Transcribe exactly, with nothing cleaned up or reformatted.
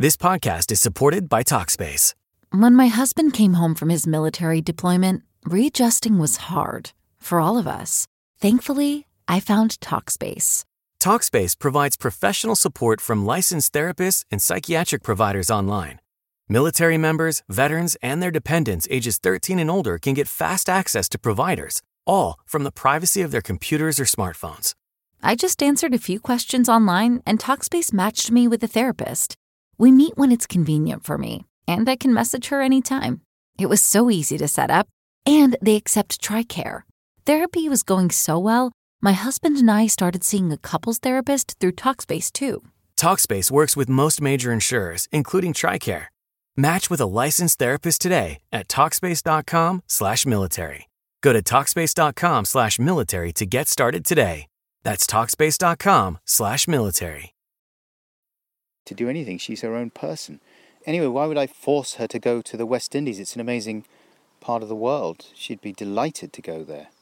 This podcast is supported by Talkspace. When my husband came home from his military deployment, readjusting was hard for all of us. Thankfully, I found Talkspace. Talkspace provides professional support from licensed therapists and psychiatric providers online. Military members, veterans, and their dependents ages thirteen and older can get fast access to providers, all from the privacy of their computers or smartphones. I just answered a few questions online, and Talkspace matched me with a therapist. We meet when it's convenient for me, and I can message her anytime. It was so easy to set up, and they accept TRICARE. Therapy was going so well, my husband and I started seeing a couples therapist through Talkspace too. Talkspace works with most major insurers, including TRICARE. Match with a licensed therapist today at Talkspace.com slash military. Go to Talkspace.com slash military to get started today. That's Talkspace.com slash military. To do anything, she's her own person. Anyway, why would I force her to go to the West Indies? It's an amazing part of the world. She'd be delighted to go there.